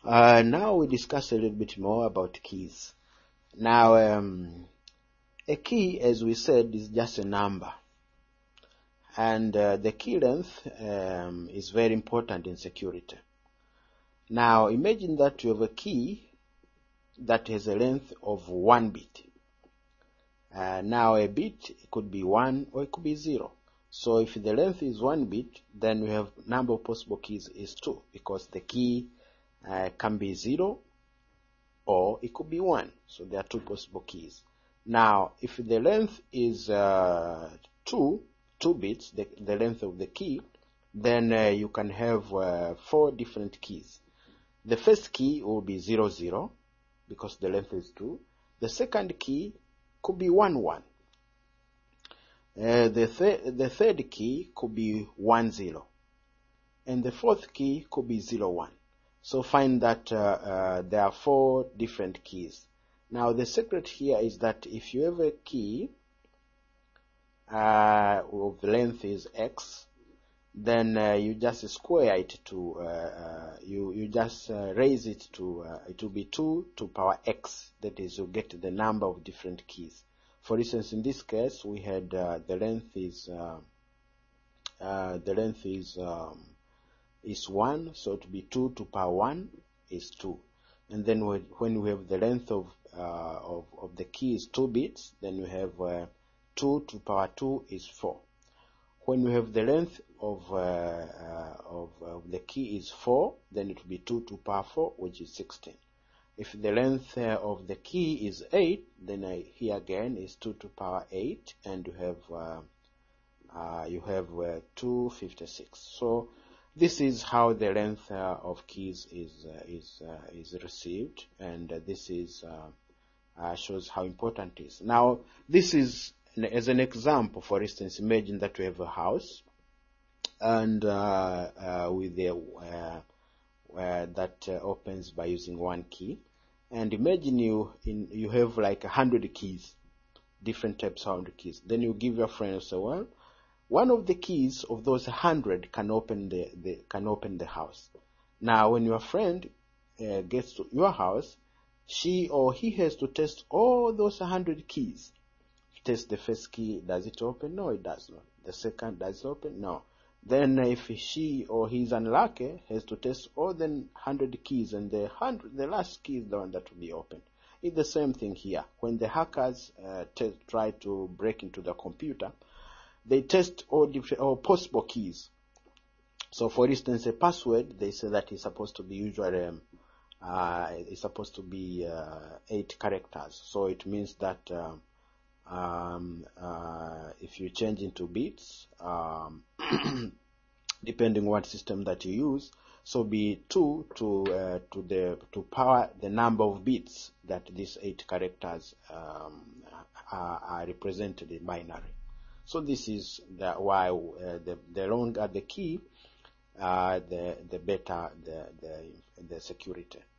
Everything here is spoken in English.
Now we discuss a little bit more about keys. Now, a key, as we said, is just a number. And the key length is very important in security. Now, imagine that you have a key that has a length of 1 bit. Now, a bit could be 1 or it could be 0. So if the length is 1 bit, then we have number of possible keys is 2, because the key can be 0 or it could be 1. So there are 2 possible keys. Now, if the length is 2 bits, the length of the key, then you can have 4 different keys. The first key will be 0, 0, because the length is 2. The second key could be 1, 1. The third key could be 1, 0. And the fourth key could be 0, 1. So find that there are 4 different keys. Now the secret here is that if you have a key of length is x, then you just square it to, you just raise it to, it will be 2 to power x. That is, you get the number of different keys. For instance, in this case, we had the length is 1, so it will be 2 to power 1 is 2. And then when we have the length of the key is 2 bits, then we have 2 to power 2 is 4. When we have the length of the key is 4, then it will be 2 to power 4, which is 16. If the length of the key is 8, then here again is 2 to power 8, and you have 256. So this is how the length of keys is received, and this is shows how important it is. Now, this is as an example. For instance, imagine that we have a house, and with the that opens by using 1 key. And imagine you have like 100 keys, different types of 100 keys. Then you give your friend and say, well, one of the keys of those 100 can open the house. Now, when your friend gets to your house, she or he has to test all those 100 keys. Test the first key, does it open? No, it does not. The second, does it open? No. Then if she or he is unlucky, has to test all the 100 keys, and the last key is the one that will be opened. It's the same thing here. When the hackers try to break into the computer, they test all possible keys. So, for instance, a password, they say that is supposed to be usually it's supposed to be 8 characters. So it means that if you change into bits, depending what system that you use, so be 2 to power the number of bits that these 8 characters are represented in binary. So this is why the longer the key, the better the security.